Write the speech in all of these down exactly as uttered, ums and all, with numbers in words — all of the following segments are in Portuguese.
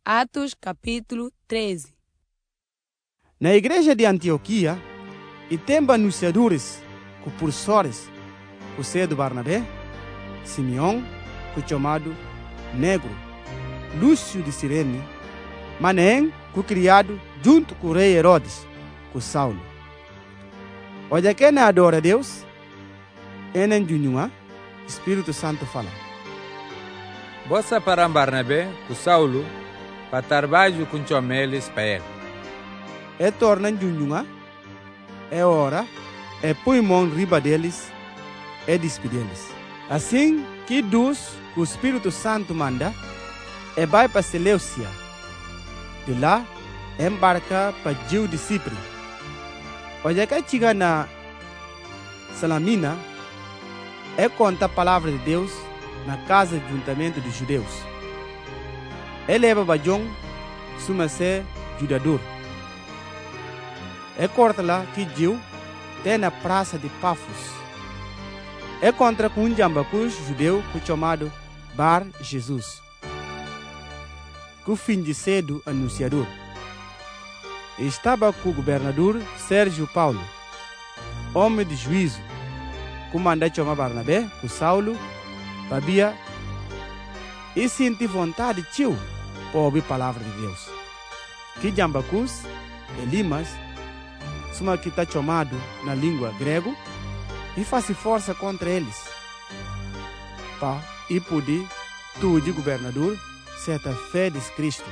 Atos capítulo treze. Na igreja de Antioquia, e tem anunciadores, cursores, o cedo Barnabé, Simeão, que chamado Negro, Lúcio de Cirene, Manem, que criado junto com o rei Herodes, com Saulo. Olha quem adora a Deus, enen junhua, Espírito Santo fala. Bossa para Barnabé, com Saulo, para trabalho com chomeles para ele. É torna junhua, é hora, é põe mão riba deles, é despedir-eles. Assim que dos que o Espírito Santo manda, é vai para Seleucia. De lá, embarca para Gil de Cipre. Olha que chega na Salamina, é conta a palavra de Deus na casa de juntamento dos judeus. Ele leva bajão, suma ser judador. É corta lá que Gil tem na praça de Pafos. É contra com um jambacus judeu chamado Bar Jesus, que fim de cedo anunciador. Estava com o governador Sérgio Paulo, homem de juízo, que manda chamar Barnabé, com Saulo, Babia, e senti vontade tio para ouvir a palavra de Deus. Que jambacus, Elimas, suma que está chamado na língua grego, e faz força contra eles, para e poder tu de governador certa fé de Cristo.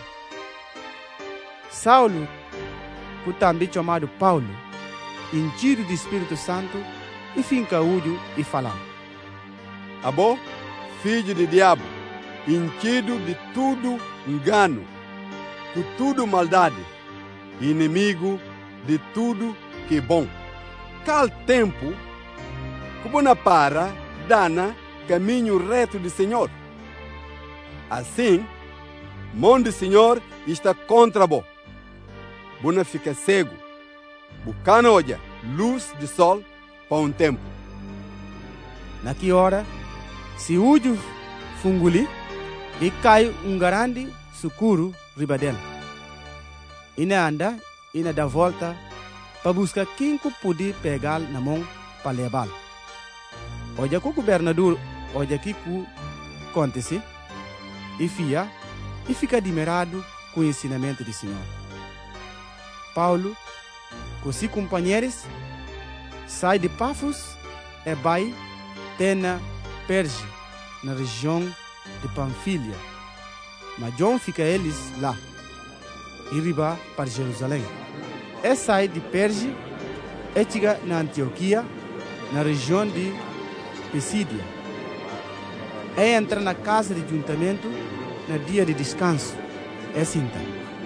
Saulo, que também chamado Paulo, enchido do Espírito Santo, e finca údio e falando. Abo, filho de diabo, enchido de tudo engano, com tudo maldade, inimigo de tudo que é bom. Cal tempo, como na para, dana, caminho reto do Senhor. Assim, mão do Senhor está contra bo. Bona fica cego, bucana olha, luz de sol para um tempo. Naquela hora, se údio funguli, e cai um grande sucuro riba dela. E na anda, e na dá volta, para buscar quem que poder pegar na mão para levá-lo. Olha que o governador, olha que o acontece, e fia, e fica admirado com o ensinamento do Senhor. Paulo, com seus companheiros, sai de Pafos e vai até na Perge, na região de Panfilia. Mas João fica eles lá, e riba para Jerusalém. E sai de Perge e chega na Antioquia, na região de Pisídia. E entra na casa de juntamento no dia de descanso. É cinta.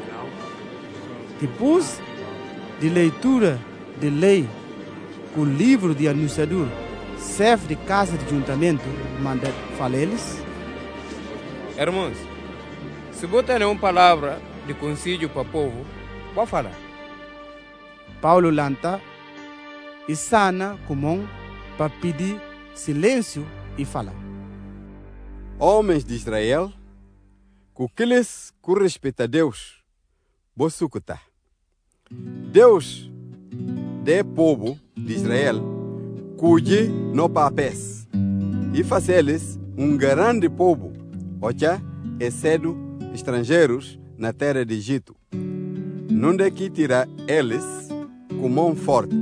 Depois de leitura de lei, com o livro de anunciador, chefe de casa de juntamento, manda falar eles. Irmãos, se botar nenhuma palavra de conselho para o povo, pode falar. Paulo lanta e sana comum para pedir silêncio e fala. Homens de Israel, com aqueles que respeitam a Deus, vos sucuta. Deus, de povo de Israel, cuide no papéis, e faz eles um grande povo, ocha, exceto estrangeiros na terra de Egito. Não de que tira eles com mão forte.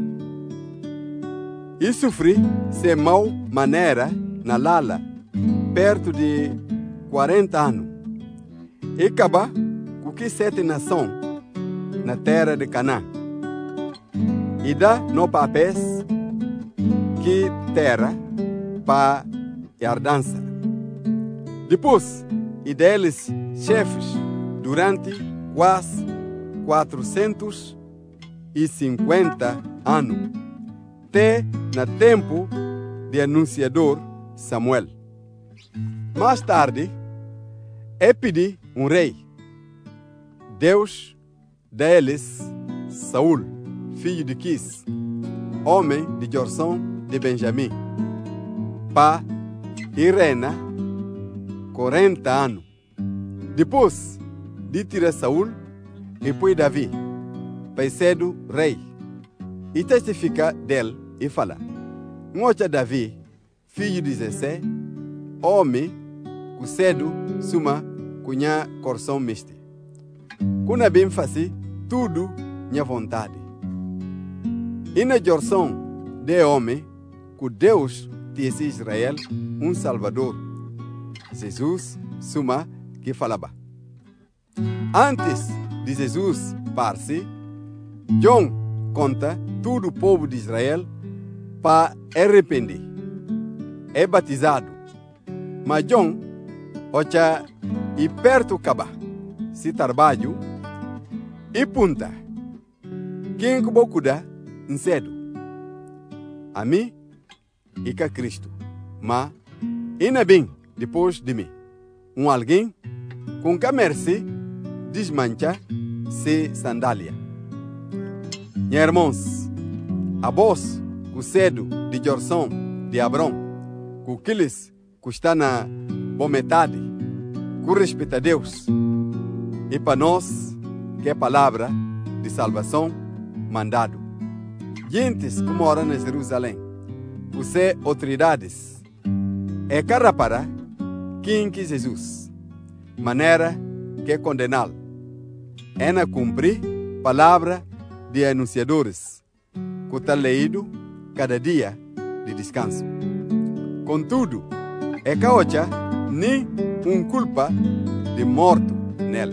E sofri sem mal maneira na lala, perto de quarenta anos. E acaba com que sete nações na terra de Canaã. E dá no papéis que terra para herdança. Depois, e deles chefes durante quase quatrocentos e cinquenta anos, até no tempo de anunciador Samuel. Mais tarde, é pedir um rei. Deus deles, Saul, filho de Quis, homem de Jorsão de Benjamim, para e reina quarenta anos. Depois, de tira Saul e põe Davi, para ser rei. E testifica dele e fala: Ngocha Davi, filho de Jessé, homem, que cedo suma cunha coração misto. Kuna bem fazer tudo minha vontade. E na jorção de homem, que Deus disse Israel um Salvador, Jesus suma que falava. Antes de Jesus partir, João conta todo o povo de Israel para arrepender. É batizado. Mas João, ocha e perto acaba, se trabalho e punta. Quem que vou cuidar em cedo? A mim e com Cristo. Mas, ainda bem, depois de mim, um alguém com que merece desmancha se sandália. Meus irmãos, a voz que cedo de jorção de Abrão, que aqueles que está na boa metade, que respeita a Deus, e para nós, que é a palavra de salvação mandado. Gentes que moram em Jerusalém, você autoridades, é cara para quem que Jesus, maneira que é condená-lo, é na cumprir palavra de anunciadores, que está leído cada dia de descanso. Contudo, é caocha nem um culpa de morto nele.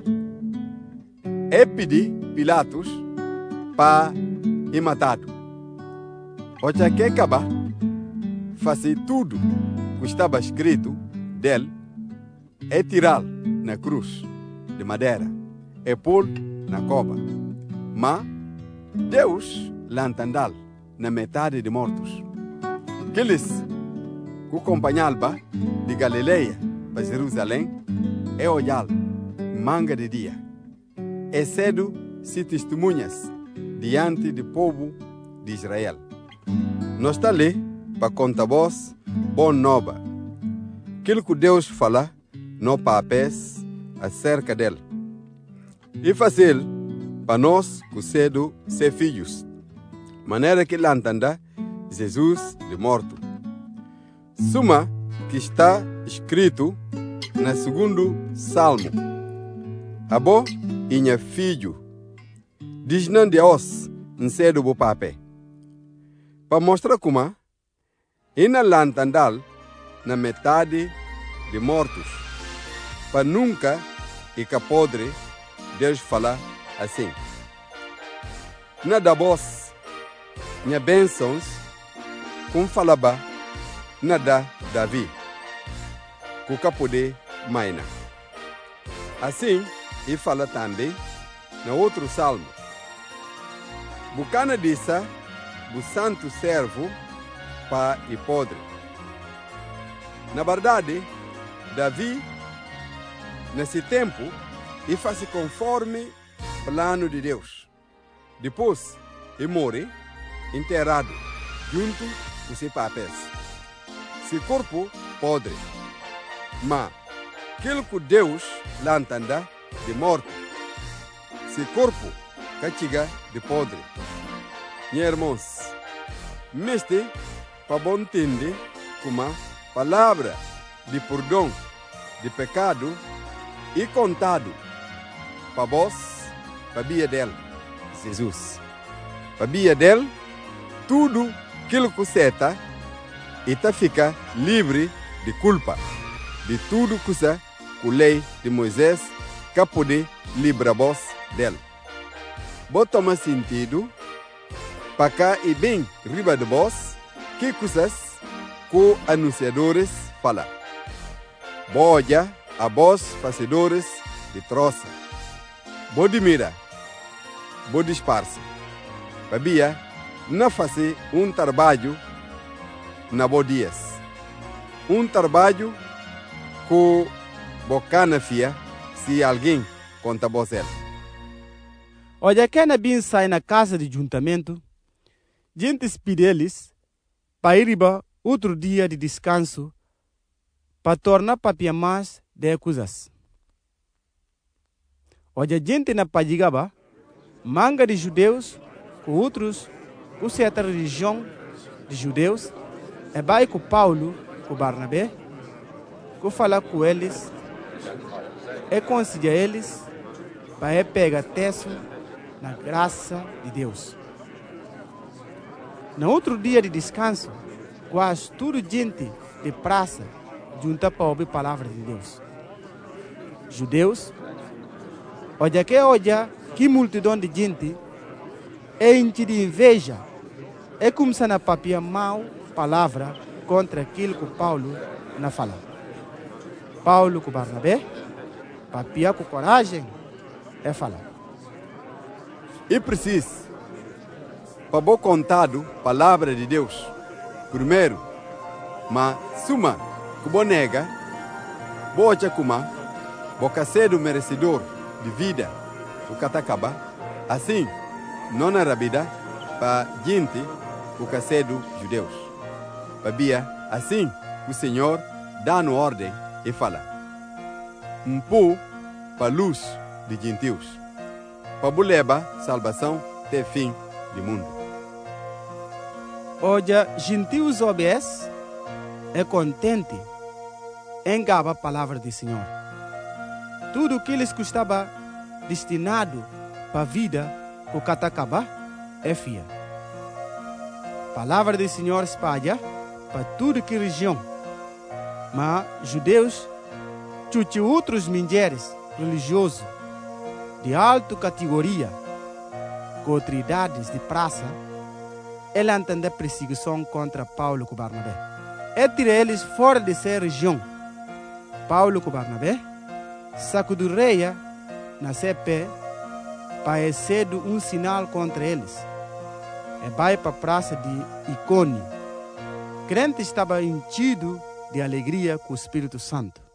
É pedir Pilatos para ir matado. Ocha que acaba fazer tudo que estava escrito dele, é tirá-lo na cruz de madeira, é pôr na cova. Mas Deus l'entendal na metade de mortos. Aqueles que acompanhavam de Galileia para Jerusalém é olhá-lo manga de dia. É cedo se testemunhas diante do povo de Israel. Nós está ali para contar vós boa nova. Aquilo que Deus fala no papéis acerca dele. E fazer para nós que cedo ser filhos. Maneira que ele entenda Jesus de morto. Suma que está escrito no segundo salmo. Abo e minha filho, diz não de os em cedo bo papé. Para mostrar como, e na lantandal, na metade de mortos, para nunca e que podre Deus falar assim. Na da voz, minha bênçãos, como falava, na da Davi, que que poder maina. Assim, e fala também, na outro salmo, Bucana disse, o santo servo para e podre. Na verdade, Davi, nesse tempo, e faz conforme plano de Deus. Depois, ele morre, enterrado, junto com seus papéis. Seu corpo podre. Mas, aquilo que Deus lá entenda de morto, seu corpo castiga de podre. Meus irmãos, meste para bom entender como a palavra de perdão de pecado e contado para vós, para via dele, Jesus. Para via dele, tudo aquilo que seta e tá fica livre de culpa, de tudo que usa a lei de Moisés que pode livrar vós dele. Bota mais sentido para cá e bem riba de vós que coisas que anunciadores falam. Boia a vós fazedores de troça. Bode mira, bode esparce. Babia, não fazer um trabalho na bodias. Um trabalho que bocana fia se alguém conta você. Olha que na bin sai na casa de juntamento, gente pede eles para ir para outro dia de descanso para tornar papia mais de coisas. Hoje a gente na Pajigaba, manga de judeus, com outros, com certa religião de judeus, e vai com Paulo, com Barnabé, que falar com eles, e conselha eles, para pegar texto na graça de Deus. No outro dia de descanso, quase toda gente de praça junta para ouvir a palavra de Deus. Judeus, olha que olha que multidão de gente, é enche de inveja, é começando a papiar mal palavra contra aquilo que Paulo não fala. Paulo com Barnabé, papiar com coragem, é falar. E preciso, para bom contado, palavra de Deus. Primeiro, mas suma, que bom nega, boa kuma, boca cedo merecedor de vida, o catacaba, assim, não na rabida, para gente, o cacedo judeus. Babia, assim, o Senhor dá no ordem e fala. Um pô para luz de gentios, para buleba salvação até fim do mundo. Hoje, gentios obedecem, é contente, engaba a palavra do Senhor. Tudo que eles custava destinado para a vida, o catacaba, é fia. Palavra do Senhor espalha para tudo que região. Mas judeus, chuti outros mulheres religiosos de alta categoria, com autoridades de praça, ele entende perseguição contra Paulo e Barnabé. É tirar eles fora de sua região. Paulo e Barnabé sacudiram na seu pé para ser um sinal contra eles. E vai para a praça de Icônio. Crente estava enchido de alegria com o Espírito Santo.